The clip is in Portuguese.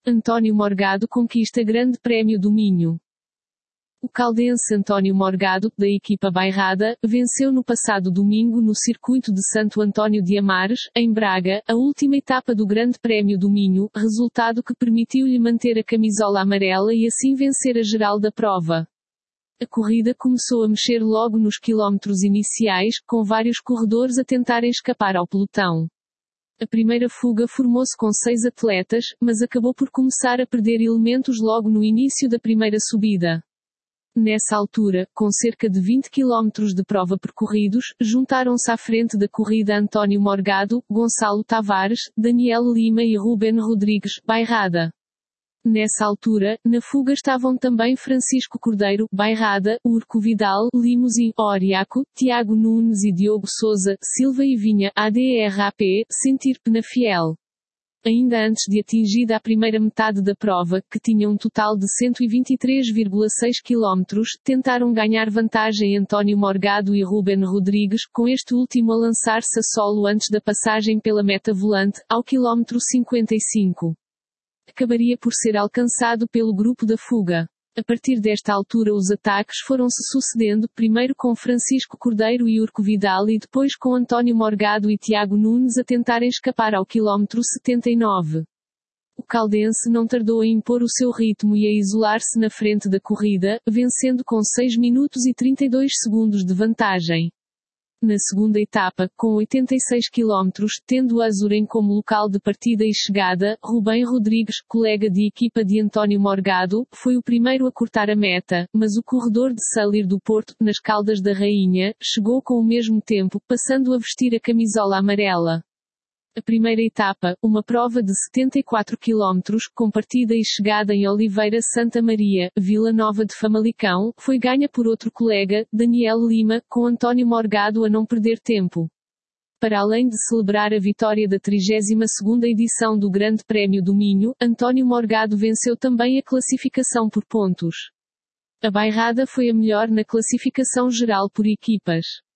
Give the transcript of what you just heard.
António Morgado conquista Grande Prémio do Minho. O caldense António Morgado, da equipa Bairrada, venceu no passado domingo no circuito de Santo António de Amares, em Braga, a última etapa do Grande Prémio do Minho, resultado que permitiu-lhe manter a camisola amarela e assim vencer a geral da prova. A corrida começou a mexer logo nos quilómetros iniciais, com vários corredores a tentarem escapar ao pelotão. A primeira fuga formou-se com 6 atletas, mas acabou por começar a perder elementos logo no início da primeira subida. Nessa altura, com cerca de 20 km de prova percorridos, juntaram-se à frente da corrida António Morgado, Gonçalo Tavares, Daniel Lima e Ruben Rodrigues, Bairrada. Nessa altura, na fuga estavam também Francisco Cordeiro, Bairrada, Urco Vidal, Limousine, Oriaco, Tiago Nunes e Diogo Souza, Silva e Vinha, ADRAP, Sentir Penafiel. Ainda antes de atingida a primeira metade da prova, que tinha um total de 123,6 km, tentaram ganhar vantagem António Morgado e Ruben Rodrigues, com este último a lançar-se a solo antes da passagem pela meta volante, ao quilómetro 55. Acabaria por ser alcançado pelo grupo da fuga. A partir desta altura os ataques foram-se sucedendo, primeiro com Francisco Cordeiro e Urco Vidal e depois com António Morgado e Tiago Nunes a tentarem escapar ao quilómetro 79. O caldense não tardou a impor o seu ritmo e a isolar-se na frente da corrida, vencendo com 6 minutos e 32 segundos de vantagem. Na segunda etapa, com 86 km, tendo Azurém como local de partida e chegada, Rubem Rodrigues, colega de equipa de António Morgado, foi o primeiro a cortar a meta, mas o corredor de Salir do Porto, nas Caldas da Rainha, chegou com o mesmo tempo, passando a vestir a camisola amarela. A primeira etapa, uma prova de 74 km, com partida e chegada em Oliveira Santa Maria, Vila Nova de Famalicão, foi ganha por outro colega, Daniel Lima, com António Morgado a não perder tempo. Para além de celebrar a vitória da 32ª edição do Grande Prémio do Minho, António Morgado venceu também a classificação por pontos. A Bairrada foi a melhor na classificação geral por equipas.